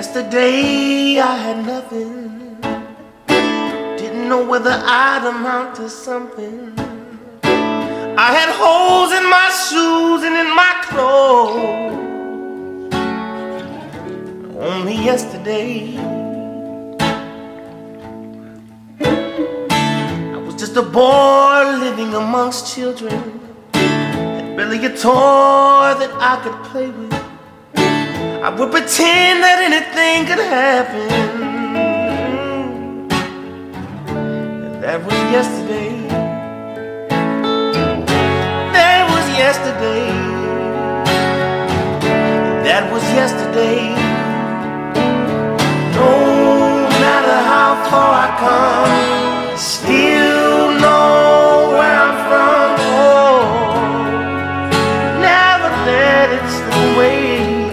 Yesterday I had nothing, didn't know whether I'd amount to something. I had holes in my shoes and in my clothes. Only yesterday I was just a boy living amongst children, had barely a toy that I could play with. I would pretend that anything could happen. And that was yesterday. That was yesterday. That was yesterday. No matter how far I come, I still know where I'm from. Oh, never let it slip away.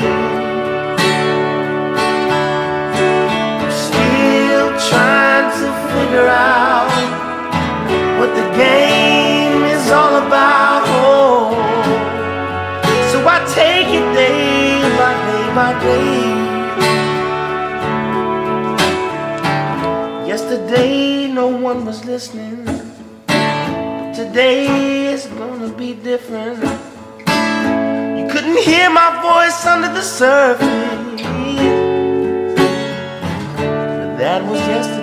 Figure out what the game is all about. Oh, so I take it day by day by day. Yesterday no one was listening, but today is gonna be different. You couldn't hear my voice under the surface, but that was yesterday.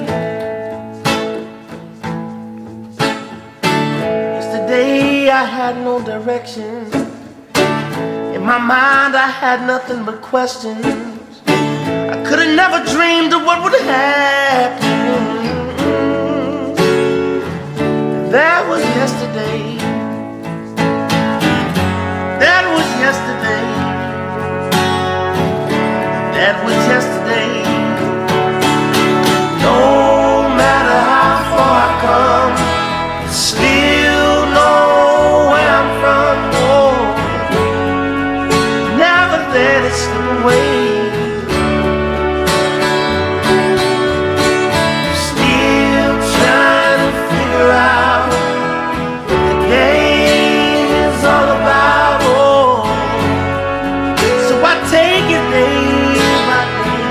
I had no direction. In my mind I had nothing but questions. I could have never dreamed of what would happen. That was yesterday. That was yesterday. That was yesterday. No matter how far I come, still let it slip away. Still trying to figure out what the game is all about. Oh, so I take it day by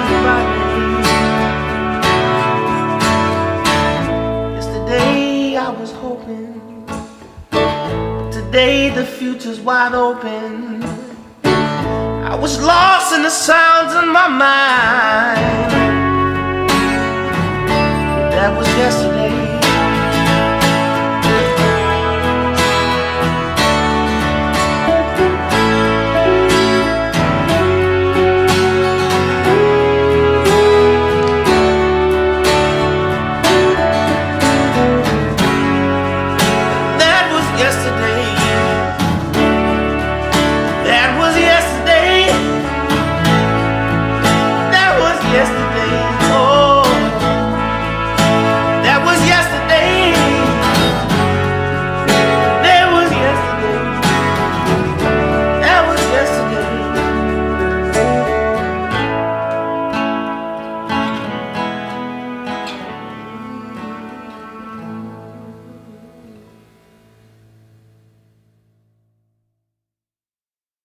day by day. Yesterday I was hoping, today the future's wide open. I was lost in the sounds in my mind. That was yesterday.